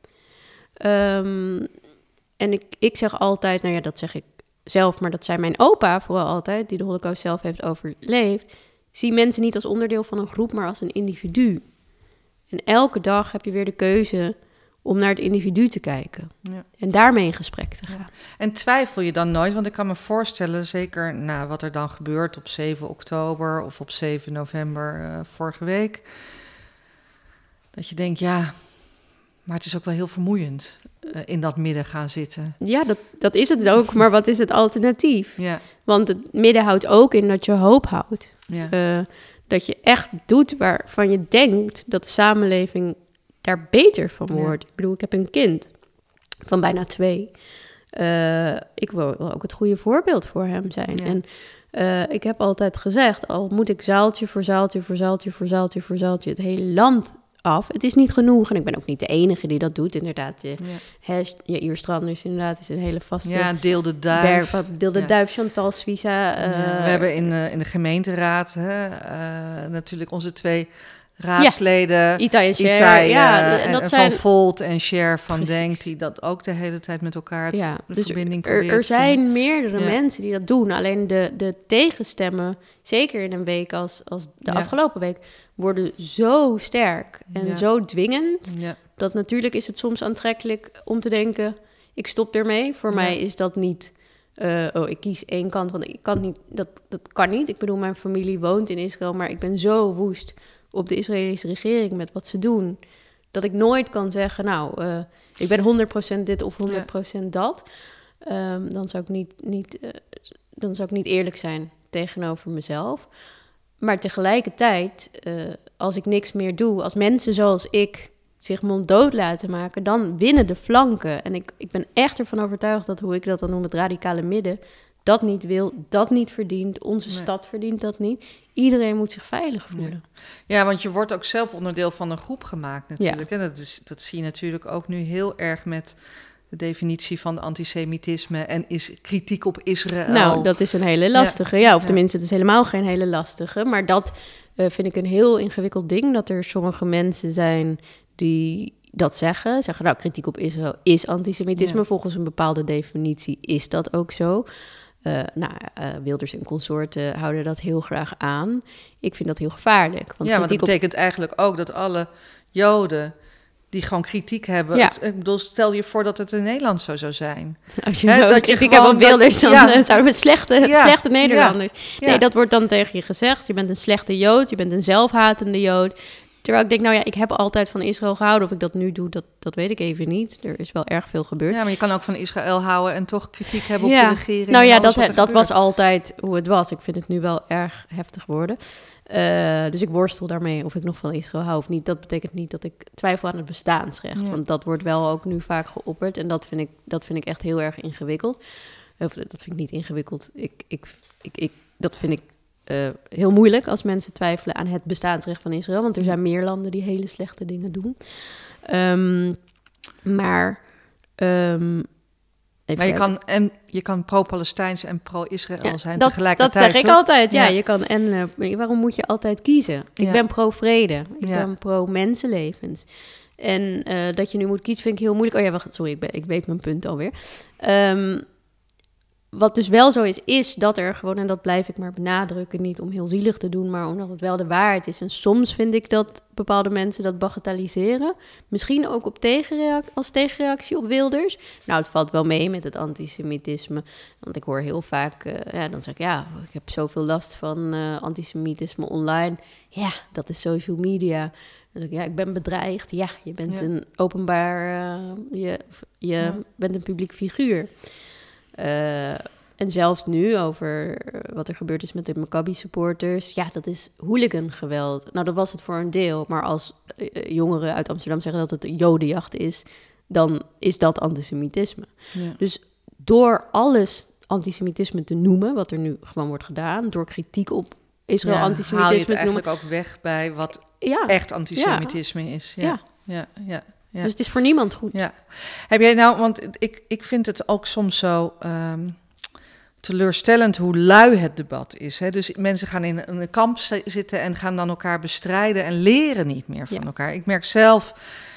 Um, en ik, ik zeg altijd, nou ja, dat zeg ik zelf, maar dat zei mijn opa vooral altijd, die de Holocaust zelf heeft overleefd. Zie mensen niet als onderdeel van een groep, maar als een individu. En elke dag heb je weer de keuze om naar het individu te kijken. Ja. En daarmee in gesprek te gaan. Ja. En twijfel je dan nooit? Want ik kan me voorstellen, zeker na wat er dan gebeurt op zeven oktober... of op zeven november uh, vorige week, dat je denkt, ja, maar het is ook wel heel vermoeiend uh, in dat midden gaan zitten. Ja, dat, dat is het ook, maar wat is het alternatief? Ja. Want het midden houdt ook in dat je hoop houdt. Ja. Uh, dat je echt doet waarvan je denkt dat de samenleving daar beter van wordt. Ja. Ik bedoel, ik heb een kind van bijna twee. Uh, ik wil, wil ook het goede voorbeeld voor hem zijn. Ja. En uh, ik heb altijd gezegd, al moet ik zaaltje voor zaaltje voor zaaltje voor zaaltje voor zaaltje het hele land af. Het is niet genoeg. En ik ben ook niet de enige die dat doet. Inderdaad, je, ja. Hè, Jair Stranders inderdaad is een hele vaste... Ja, Deel de Duif. Ber, Deel de ja. Duif, Chantal Suissa. Uh, ja, we hebben in, uh, in de gemeenteraad hè, uh, natuurlijk onze twee raadsleden, ja. Itai en Cher, Itai, ja, uh, en dat en zijn... Van Volt en Cher van Precies. Denk, die dat ook de hele tijd met elkaar het ja, de dus verbinding er, proberen. Er zijn vinden. meerdere ja. mensen die dat doen. Alleen de, de tegenstemmen, zeker in een week als, als de ja. afgelopen week, worden zo sterk en ja. zo dwingend, ja. dat natuurlijk is het soms aantrekkelijk om te denken, ik stop ermee. Voor ja. mij is dat niet... Uh, oh, ik kies één kant, want ik kan niet, dat, dat kan niet. Ik bedoel, mijn familie woont in Israël, maar ik ben zo woest op de Israëlische regering met wat ze doen, dat ik nooit kan zeggen, nou, uh, ik ben honderd procent dit of honderd procent ja. dat. Um, dan zou ik niet, niet, uh, dan zou ik niet eerlijk zijn tegenover mezelf. Maar tegelijkertijd, uh, als ik niks meer doe, als mensen zoals ik zich monddood laten maken, dan winnen de flanken. En ik, ik ben echt ervan overtuigd dat, hoe ik dat dan noem, het radicale midden, dat niet wil, dat niet verdient. Onze nee. stad verdient dat niet. Iedereen moet zich veilig voelen. Ja, ja, want je wordt ook zelf onderdeel van een groep gemaakt natuurlijk. Ja. En dat, is, dat zie je natuurlijk ook nu heel erg met de definitie van antisemitisme en is kritiek op Israël. Nou, dat is een hele lastige. Ja, ja of tenminste, het is helemaal geen hele lastige. Maar dat uh, vind ik een heel ingewikkeld ding, dat er sommige mensen zijn die dat zeggen. Zeggen, nou, kritiek op Israël is antisemitisme. Ja. Volgens een bepaalde definitie is dat ook zo. Uh, nou, uh, Wilders en consorten houden dat heel graag aan. Ik vind dat heel gevaarlijk. Want ja, maar dat betekent op... eigenlijk ook dat alle Joden die gewoon kritiek hebben. Ja. Ik bedoel, stel je voor dat het in Nederland zo zou zijn. Als je, He, dat kritiek je hebt op Wilders, dan ja. zouden we slechte, ja. slechte Nederlanders. Ja. Nee, ja. dat wordt dan tegen je gezegd. Je bent een slechte Jood, je bent een zelfhatende Jood. Terwijl ik denk, nou ja, ik heb altijd van Israël gehouden. Of ik dat nu doe, dat, dat weet ik even niet. Er is wel erg veel gebeurd. Ja, maar je kan ook van Israël houden en toch kritiek hebben ja. op de regering. Nou ja, dat, dat was altijd hoe het was. Ik vind het nu wel erg heftig worden. Uh, dus ik worstel daarmee of ik nog van Israël hou of niet. Dat betekent niet dat ik twijfel aan het bestaansrecht. Ja. Want dat wordt wel ook nu vaak geopperd. En dat vind ik, dat vind ik echt heel erg ingewikkeld. Of dat vind ik niet ingewikkeld. Ik, ik, ik, ik, dat vind ik Uh, heel moeilijk als mensen twijfelen aan het bestaansrecht van Israël. Want er zijn meer landen die hele slechte dingen doen. Um, maar... Um, maar je kan, en, je kan pro-Palestijns en pro-Israël ja, zijn dat, tegelijkertijd. Dat zeg ik toch? altijd, ja. ja. Je kan, en uh, waarom moet je altijd kiezen? Ik ja. ben pro-vrede. Ik ja. ben pro-mensenlevens. En uh, dat je nu moet kiezen vind ik heel moeilijk. Oh ja, wacht, sorry, ik, ben, ik weet mijn punt alweer. Um, Wat dus wel zo is, is dat er gewoon, en dat blijf ik maar benadrukken, niet om heel zielig te doen, maar omdat het wel de waarheid is. En soms vind ik dat bepaalde mensen dat bagatelliseren. Misschien ook op tegenreac- als tegenreactie op Wilders. Nou, het valt wel mee met het antisemitisme. Want ik hoor heel vaak, uh, ja, dan zeg ik, ja, ik heb zoveel last van uh, antisemitisme online. Ja, dat is social media. Dan zeg ik, ja, ik ben bedreigd. Ja, je bent ja. een openbaar, uh, je, je ja. bent een publiek figuur. Uh, en En zelfs nu over wat er gebeurd is met de Maccabi-supporters. Ja, dat is hooligan-geweld. Nou, dat was het voor een deel. Maar als uh, jongeren uit Amsterdam zeggen dat het een jodenjacht is, dan is dat antisemitisme. Ja. Dus door alles antisemitisme te noemen, wat er nu gewoon wordt gedaan, door kritiek op Israël ja, antisemitisme haal je het eigenlijk ook weg bij wat ja. echt antisemitisme ja. is. Ja. Ja. Ja. Ja. Ja. Dus het is voor niemand goed. Ja. Heb jij nou, want ik, ik vind het ook soms zo um, teleurstellend hoe lui het debat is. Hè? Dus mensen gaan in een kamp zitten en gaan dan elkaar bestrijden en leren niet meer van ja. elkaar. Ik merk zelf,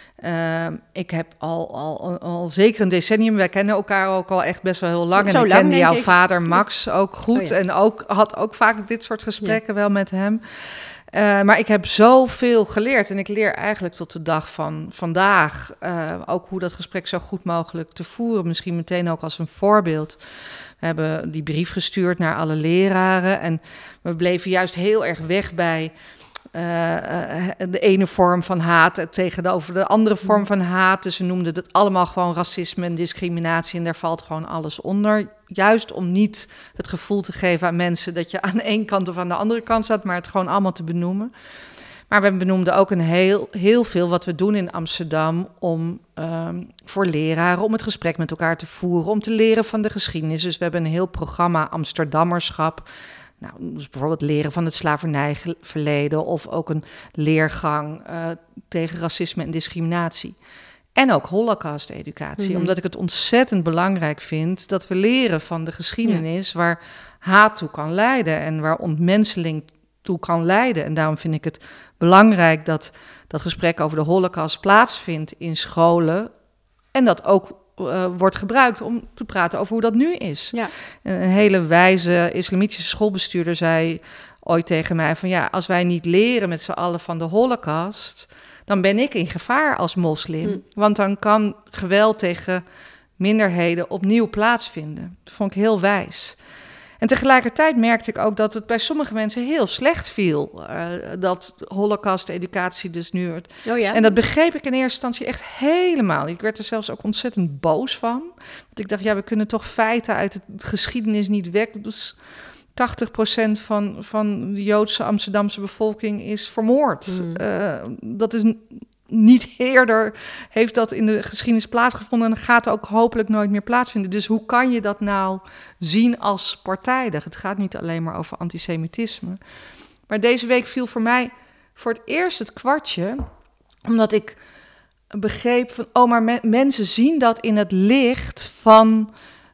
uh, ik heb al, al, al, al zeker een decennium, wij kennen elkaar ook al echt best wel heel lang. Zo en ik lang, kende jouw ik. vader Max ook goed oh, ja. en ook, had ook vaak dit soort gesprekken ja. wel met hem. Uh, maar ik heb zoveel geleerd en ik leer eigenlijk tot de dag van vandaag uh, ook hoe dat gesprek zo goed mogelijk te voeren. Misschien meteen ook als een voorbeeld. We hebben die brief gestuurd naar alle leraren en we bleven juist heel erg weg bij uh, uh, de ene vorm van haat tegenover de andere vorm van haat. Dus we noemden het allemaal gewoon racisme en discriminatie en daar valt gewoon alles onder. Juist om niet het gevoel te geven aan mensen dat je aan de ene kant of aan de andere kant staat, maar het gewoon allemaal te benoemen. Maar we benoemden ook een heel, heel veel wat we doen in Amsterdam om um, voor leraren, om het gesprek met elkaar te voeren, om te leren van de geschiedenis. Dus we hebben een heel programma Amsterdammerschap. Nou, dus bijvoorbeeld leren van het slavernijverleden of ook een leergang uh, tegen racisme en discriminatie. En ook Holocaust-educatie, mm-hmm. omdat ik het ontzettend belangrijk vind dat we leren van de geschiedenis ja. waar haat toe kan leiden en waar ontmenseling toe kan leiden. En daarom vind ik het belangrijk dat dat gesprek over de Holocaust plaatsvindt in scholen en dat ook uh, wordt gebruikt om te praten over hoe dat nu is. Ja. Een hele wijze islamitische schoolbestuurder zei ooit tegen mij van ja, als wij niet leren met z'n allen van de Holocaust, dan ben ik in gevaar als moslim. Mm. Want dan kan geweld tegen minderheden opnieuw plaatsvinden. Dat vond ik heel wijs. En tegelijkertijd merkte ik ook dat het bij sommige mensen heel slecht viel. Uh, dat Holocaust-educatie dus nu... Oh ja? En dat begreep ik in eerste instantie echt helemaal. Ik werd er zelfs ook ontzettend boos van. Want ik dacht, ja, we kunnen toch feiten uit het geschiedenis niet weg. Dus tachtig procent van, van de Joodse Amsterdamse bevolking is vermoord. Mm. Uh, dat is niet eerder, heeft dat in de geschiedenis plaatsgevonden en gaat ook hopelijk nooit meer plaatsvinden. Dus hoe kan je dat nou zien als partijdig? Het gaat niet alleen maar over antisemitisme. Maar deze week viel voor mij voor het eerst het kwartje, omdat ik begreep van, oh, maar me- mensen zien dat in het licht van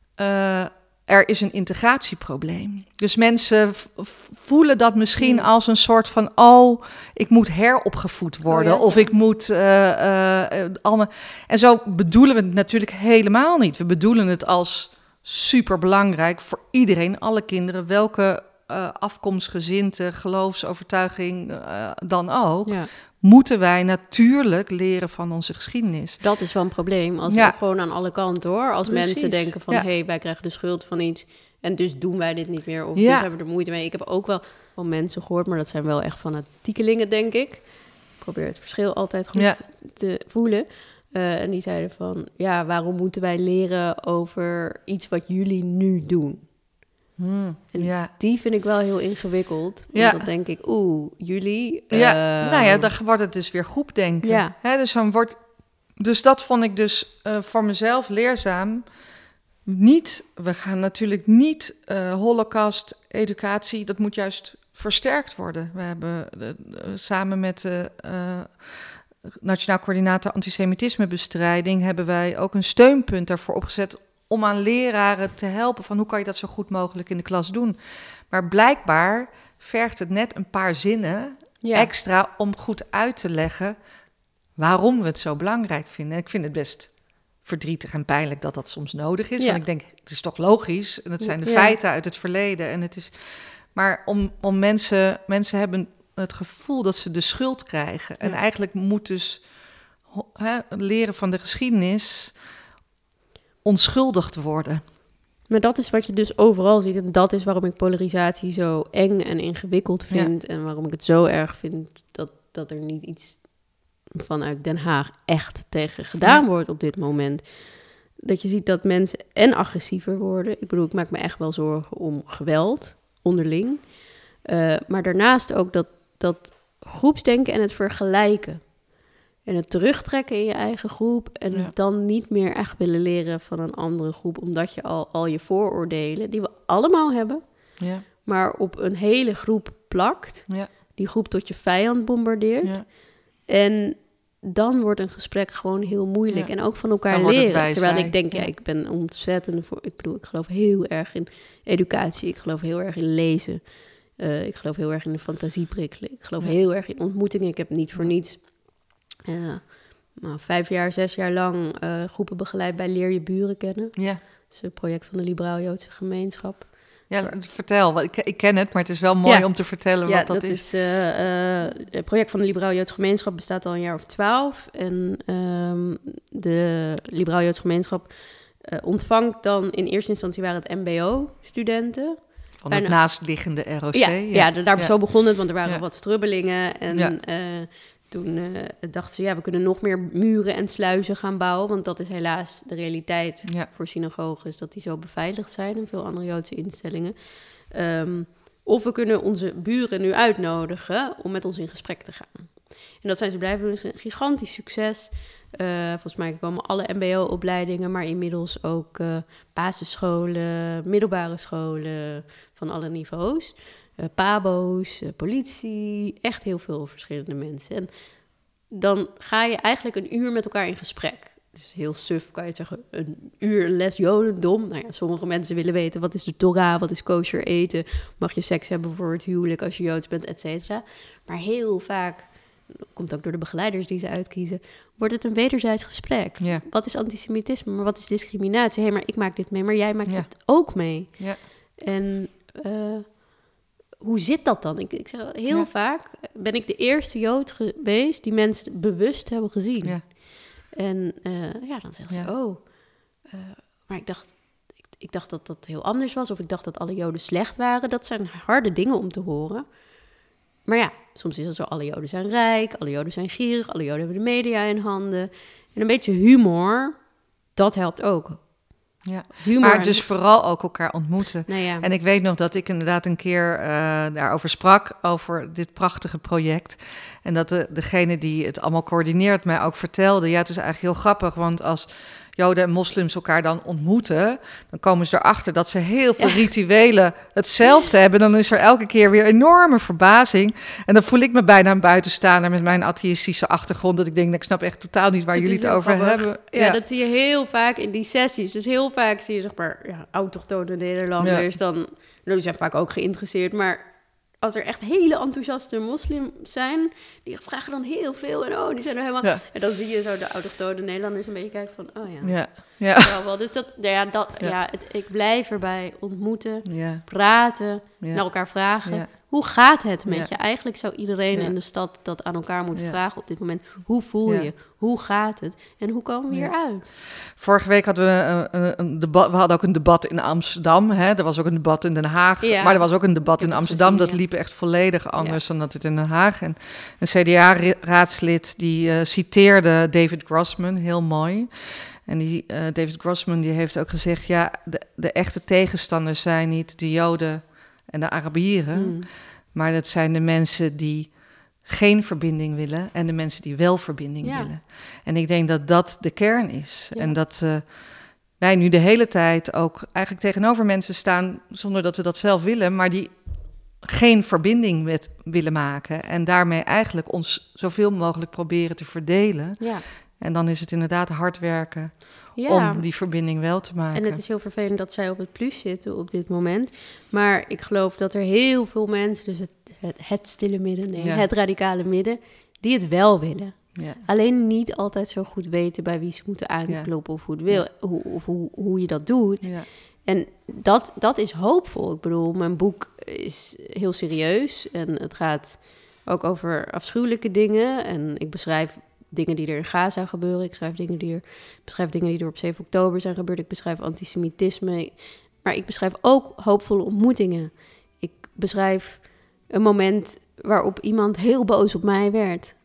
Uh, er is een integratieprobleem. Dus mensen v- voelen dat misschien mm. als een soort van, oh, ik moet heropgevoed worden. Oh ja, of ik moet uh, uh, allemaal. En zo bedoelen we het natuurlijk helemaal niet. We bedoelen het als superbelangrijk voor iedereen, alle kinderen, welke uh, afkomst, gezindte, geloofsovertuiging uh, dan ook. Ja. Moeten wij natuurlijk leren van onze geschiedenis. Dat is wel een probleem. Als ja. we gewoon aan alle kanten hoor. Als Precies. mensen denken van, hé, ja. hey, wij krijgen de schuld van iets en dus doen wij dit niet meer. Of ja. dus hebben we er moeite mee. Ik heb ook wel van mensen gehoord, maar dat zijn wel echt fanatiekelingen, denk ik. Ik probeer het verschil altijd goed ja. te voelen. Uh, en die zeiden van, ja, waarom moeten wij leren over iets wat jullie nu doen? Hmm, en ja. die vind ik wel heel ingewikkeld. Want ja. dan denk ik, oeh, jullie... Ja, uh, nou ja, dan wordt het dus weer groepdenken. Ja. Hè, dus, dan wordt, dus dat vond ik dus uh, voor mezelf leerzaam. Niet, we gaan natuurlijk niet uh, Holocaust-educatie, dat moet juist versterkt worden. We hebben uh, samen met de uh, Nationaal Coördinator Antisemitismebestrijding hebben wij ook een steunpunt daarvoor opgezet om aan leraren te helpen van hoe kan je dat zo goed mogelijk in de klas doen. Maar blijkbaar vergt het net een paar zinnen ja. extra om goed uit te leggen waarom we het zo belangrijk vinden. En ik vind het best verdrietig en pijnlijk dat dat soms nodig is. Ja. Want ik denk, het is toch logisch. En het zijn de ja. feiten uit het verleden. En het is, maar om, om mensen, mensen hebben het gevoel dat ze de schuld krijgen. Ja. En eigenlijk moet dus he, leren van de geschiedenis onschuldig te worden. Maar dat is wat je dus overal ziet. En dat is waarom ik polarisatie zo eng en ingewikkeld vind. Ja. En waarom ik het zo erg vind dat, dat er niet iets vanuit Den Haag echt tegen gedaan ja. wordt op dit moment. dat je ziet dat mensen en agressiever worden. Ik bedoel, ik maak me echt wel zorgen om geweld onderling. Uh, maar daarnaast ook dat, dat groepsdenken en het vergelijken. En het terugtrekken in je eigen groep. En ja. dan niet meer echt willen leren van een andere groep. Omdat je al, al je vooroordelen, die we allemaal hebben, ja. maar op een hele groep plakt. Ja. Die groep tot je vijand bombardeert. Ja. En dan wordt een gesprek gewoon heel moeilijk. Ja. En ook van elkaar leren. Terwijl ik denk, ja, ja, ik ben ontzettend voor. Ik bedoel, ik geloof heel erg in educatie. Ik geloof heel erg in lezen. Uh, ik geloof heel erg in de fantasie prikkelen. Ik geloof ja. heel erg in ontmoetingen. Ik heb niet voor niets uh, nou, vijf jaar, zes jaar lang uh, groepen begeleid bij Leer je buren kennen. Ja. Dat is een project van de Liberaal-Joodse Gemeenschap. Ja, vertel. Ik, ik ken het, maar het is wel mooi ja. om te vertellen ja, wat dat, dat is. Ja, uh, uh, het project van de Liberaal-Joodse Gemeenschap bestaat al een jaar of twaalf. En um, de Liberaal-Joodse Gemeenschap uh, ontvangt dan in eerste instantie waren het M B O-studenten. Van Bijna, het naastliggende R O C. Ja, ja. ja daar ja. zo begon het, want er waren ja. wat strubbelingen. En ja. uh, toen uh, dachten ze, ja, we kunnen nog meer muren en sluizen gaan bouwen. Want dat is helaas de realiteit ja. voor synagoges, dat die zo beveiligd zijn en veel andere Joodse instellingen. Um, of we kunnen onze buren nu uitnodigen om met ons in gesprek te gaan. En dat zijn ze blijven doen. Het is een gigantisch succes. Uh, volgens mij komen alle M B O-opleidingen, maar inmiddels ook uh, basisscholen, middelbare scholen van alle niveaus. Uh, pabo's, uh, politie, echt heel veel verschillende mensen. En dan ga je eigenlijk een uur met elkaar in gesprek. Dus heel suf kan je zeggen, een uur les jodendom. Nou ja, sommige mensen willen weten, wat is de Torah, wat is kosher eten? Mag je seks hebben voor het huwelijk als je Joods bent, et cetera. Maar heel vaak, komt ook door de begeleiders die ze uitkiezen, wordt het een wederzijds gesprek. Ja. Wat is antisemitisme, maar wat is discriminatie? Hé, hey, maar ik maak dit mee, maar jij maakt ja. het ook mee. Ja. En uh, hoe zit dat dan? Ik, ik zeg heel ja. vaak, ben ik de eerste Jood geweest die mensen bewust hebben gezien. Ja. En uh, ja, dan zeggen ze, ja. oh, uh, maar ik dacht, ik, ik dacht dat dat heel anders was, of ik dacht dat alle Joden slecht waren. Dat zijn harde dingen om te horen. Maar ja, soms is het zo, alle Joden zijn rijk, alle Joden zijn gierig, alle Joden hebben de media in handen. En een beetje humor, dat helpt ook. Ja, humor maar dus vooral ook elkaar ontmoeten. Nou ja. En ik weet nog dat ik inderdaad een keer uh, daarover sprak, over dit prachtige project. En dat de, degene die het allemaal coördineert mij ook vertelde, ja, het is eigenlijk heel grappig, want als Joden en moslims elkaar dan ontmoeten, dan komen ze erachter dat ze heel veel ja. rituelen hetzelfde hebben. Dan is er elke keer weer enorme verbazing. En dan voel ik me bijna een buitenstaander met mijn atheïstische achtergrond, dat ik denk, ik snap echt totaal niet waar het jullie het over grappig. hebben. Ja, ja, dat zie je heel vaak in die sessies. Dus heel vaak zie je, zeg maar, ja, autochtone Nederlanders, ja. dan, nou, die zijn vaak ook geïnteresseerd, maar als er echt hele enthousiaste moslims zijn, die vragen dan heel veel. En oh, die zijn er helemaal. Ja. En dan zie je zo de autochtone Nederlanders een beetje kijken van, oh ja. Ja. ja. Wel. Dus dat, ja, dat, ja. ja het, ik blijf erbij ontmoeten, ja. praten, ja. naar elkaar vragen. Ja. Hoe gaat het met ja. je? Eigenlijk zou iedereen ja. in de stad dat aan elkaar moeten ja. vragen op dit moment. Hoe voel ja. je? Hoe gaat het? En hoe komen we ja. hieruit? Vorige week hadden we een, een debat. We hadden ook een debat in Amsterdam. Hè? Er was ook een debat in Den Haag. Ja. Maar er was ook een debat in Amsterdam. Gezien, dat ja. liep echt volledig anders ja. dan dat het in Den Haag. En een C D A-raadslid die uh, citeerde David Grossman, heel mooi. En die, uh, David Grossman die heeft ook gezegd, ja, de, de echte tegenstanders zijn niet de Joden en de Arabieren, mm. maar dat zijn de mensen die geen verbinding willen en de mensen die wel verbinding ja. willen. En ik denk dat dat de kern is. Ja. En dat uh, wij nu de hele tijd ook eigenlijk tegenover mensen staan, zonder dat we dat zelf willen, maar die geen verbinding met willen maken. En daarmee eigenlijk ons zoveel mogelijk proberen te verdelen. Ja. En dan is het inderdaad hard werken ja. om die verbinding wel te maken. En het is heel vervelend dat zij op het plus zitten op dit moment. Maar ik geloof dat er heel veel mensen, dus het, het, het stille midden, nee, ja. het radicale midden, die het wel willen. Ja. Alleen niet altijd zo goed weten bij wie ze moeten aankloppen ja. of hoe het wil, ja. hoe, of hoe, hoe je dat doet. Ja. En dat, dat is hoopvol. Ik bedoel, mijn boek is heel serieus en het gaat ook over afschuwelijke dingen. En ik beschrijf dingen die er in Gaza gebeuren. Ik schrijf dingen die er, beschrijf dingen die er op zeven oktober zijn gebeurd. Ik beschrijf antisemitisme. Maar ik beschrijf ook hoopvolle ontmoetingen. Ik beschrijf een moment waarop iemand heel boos op mij werd.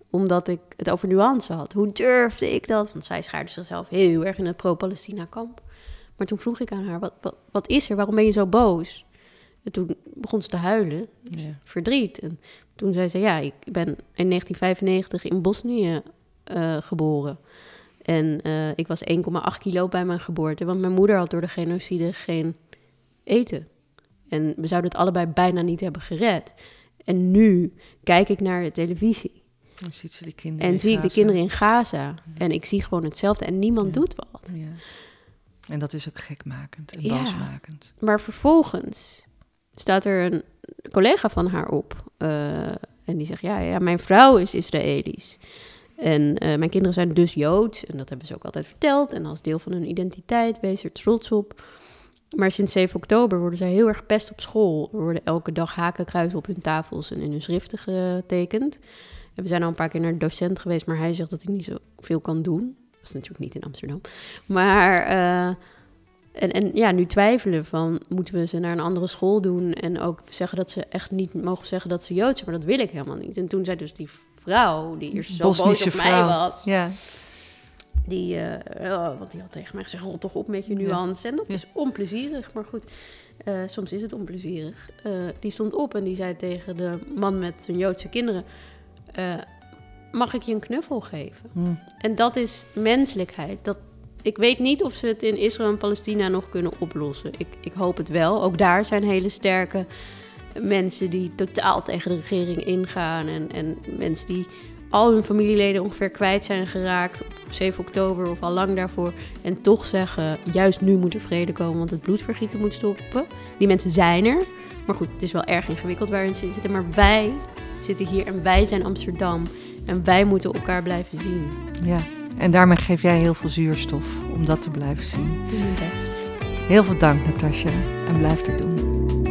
Omdat ik het over nuance had. Hoe durfde ik dat? Want zij schaarde zichzelf heel erg in het pro-Palestina-kamp. Maar toen vroeg ik aan haar, wat, wat, wat is er? Waarom ben je zo boos? En toen begon ze te huilen, dus ja. verdriet. En toen zei ze, ja, ik ben in negentien vijfennegentig in Bosnië uh, geboren. En uh, ik was één komma acht kilo bij mijn geboorte. Want mijn moeder had door de genocide geen eten. En we zouden het allebei bijna niet hebben gered. En nu kijk ik naar de televisie. En ziet ze de kinderen en zie Gaza. ik de kinderen in Gaza. Ja. En ik zie gewoon hetzelfde en niemand ja. doet wat. Ja. En dat is ook gekmakend en ja. boosmakend. Maar vervolgens staat er een collega van haar op. Uh, en die zegt, ja, ja, mijn vrouw is Israëlisch. En uh, mijn kinderen zijn dus Joods. En dat hebben ze ook altijd verteld. En als deel van hun identiteit, wees er trots op. Maar sinds zeven oktober worden zij heel erg gepest op school. Er worden elke dag hakenkruisen op hun tafels en in hun schriften getekend. En we zijn al een paar keer naar de docent geweest, maar hij zegt dat hij niet zoveel kan doen. Dat is natuurlijk niet in Amsterdam. Maar uh, en, en ja, nu twijfelen van, moeten we ze naar een andere school doen? En ook zeggen dat ze echt niet mogen zeggen dat ze Joods zijn, maar dat wil ik helemaal niet. En toen zei dus die vrouw, die eerst zo boos op mij was... Ja. Die, uh, oh, want die had tegen mij gezegd, rot toch op met je nuance. Ja. En dat ja. is onplezierig, maar goed, uh, soms is het onplezierig. Uh, die stond op en die zei tegen de man met zijn Joodse kinderen... Uh, mag ik je een knuffel geven? Hmm. En dat is menselijkheid. Dat, ik weet niet of ze het in Israël en Palestina nog kunnen oplossen. Ik, ik hoop het wel. Ook daar zijn hele sterke mensen die totaal tegen de regering ingaan. En, en mensen die al hun familieleden ongeveer kwijt zijn geraakt op zeven oktober of al lang daarvoor. En toch zeggen, juist nu moet er vrede komen, want het bloedvergieten moet stoppen. Die mensen zijn er. Maar goed, het is wel erg ingewikkeld waarin ze in zitten. Maar wij zitten hier en wij zijn Amsterdam. En wij moeten elkaar blijven zien. Ja, en daarmee geef jij heel veel zuurstof om dat te blijven zien. Doe mijn best. Heel veel dank, Natasja. En blijf het doen.